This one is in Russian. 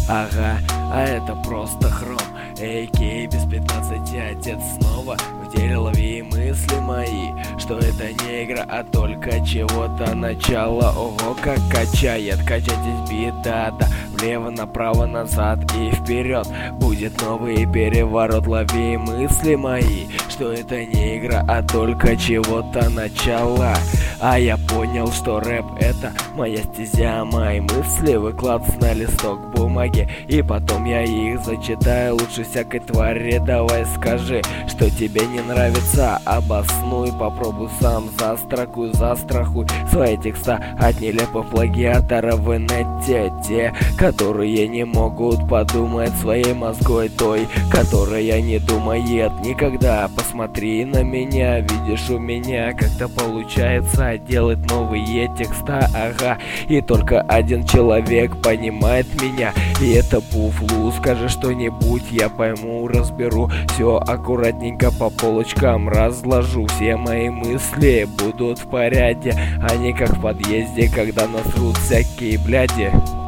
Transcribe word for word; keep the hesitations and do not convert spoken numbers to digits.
Ага, а это просто хром. Эй, Кей, без пятнадцати отец снова в деле, лови мысли мои, что это не игра, а только чего-то начало. Ого, как качает, качайтесь беда, да, влево, направо, назад и вперед. Будет новый переворот, лови мысли мои, что это не игра, а только чего-то начало. А я понял, что рэп — это моя стезя, мои мысли выкладывать на листок бумаги, и потом я их зачитаю лучше всякой твари. Давай скажи, что тебе не нравится, обоснуй, попробуй сам, застрахуй, застрахуй свои текста от нелепых плагиаторов в инете, те, которые не могут подумать своей мозгой, той, которая не думает никогда. Посмотри на меня, видишь, у меня как-то получается делать новые текста, ага, и только один человек понимает меня, и это Буфлу. Скажи что-нибудь, я пойму, разберу, все аккуратненько по полочкам разложу. Все мои мысли будут в порядке, а не как в подъезде, когда насрут всякие бляди.